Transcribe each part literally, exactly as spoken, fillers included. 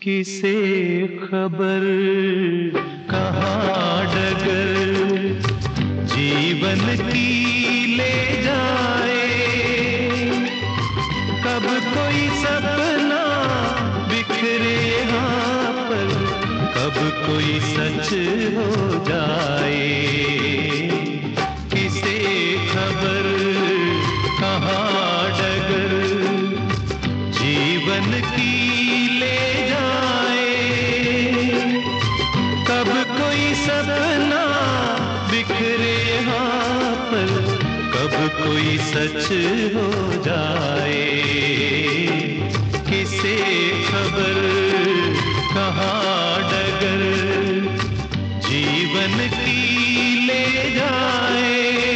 किसे खबर कहाँ डगर जीवन की ले जाए। कब कोई सपना बिखरे यहाँ पर, कब कोई सच हो जाए। किसे खबर कहाँ डगर जीवन की ले जाए। कब कोई सपना बिखरे यहाँ पर, कब कोई सच हो जाए। किसे खबर कहाँ डगर जीवन की ले जाए।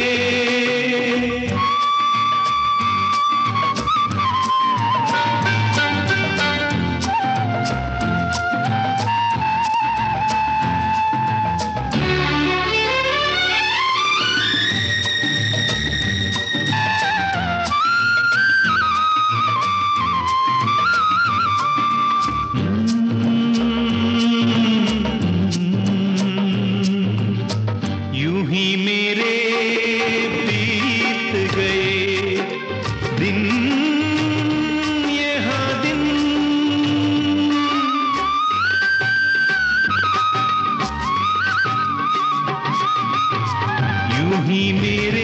ही मेरे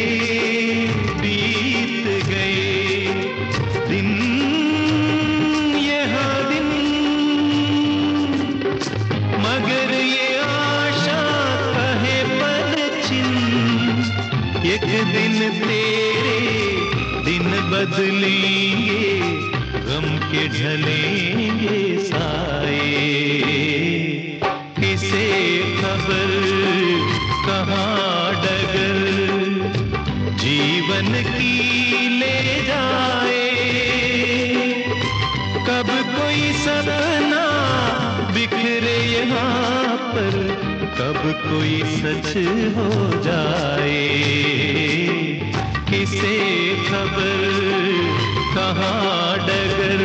बीत गए दिन, यहाँ दिन। मगर ये आशा कहे पलछिन, एक दिन तेरे दिन बदलेंगे, गम के ढलेंगे साए। किसे खबर कहाँ डगर जीवन की ले जाए। कब कोई सपना बिखरे यहाँ पर, कब कोई सच हो जाए। किसे खबर कहाँ डगर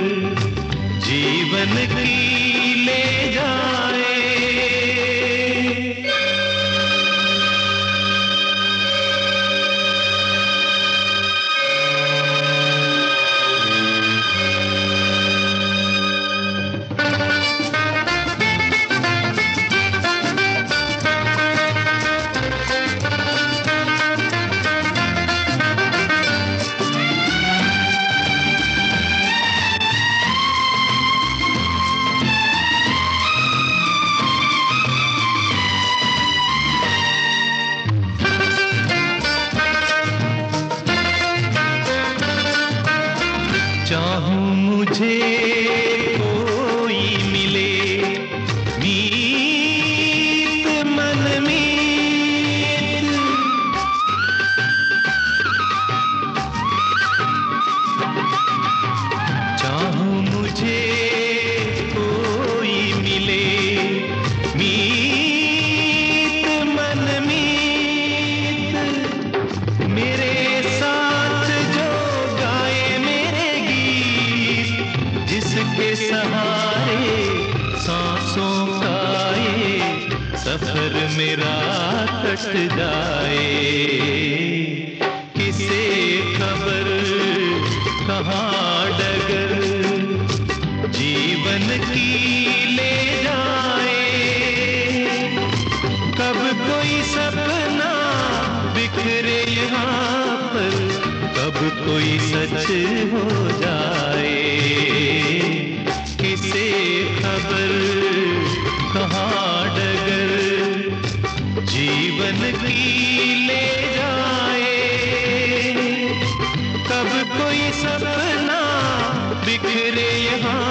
जीवन की ले जाए। चाहूं मुझे कोई मिले मीत मन मीत, चाहूं मुझे कोई मिले मीत मन मीत। मेरे जिसके सहारे सांसों का ये सफर मेरा कट जाए। किसे खबर कहाँ डगर जीवन की ले जाए। कब कोई सपना बिखरे यहाँ पर, कब कोई सच हो जाए। किसे खबर कहाँ डगर जीवन की ले जाए। कब कोई सपना बिखरे यहाँ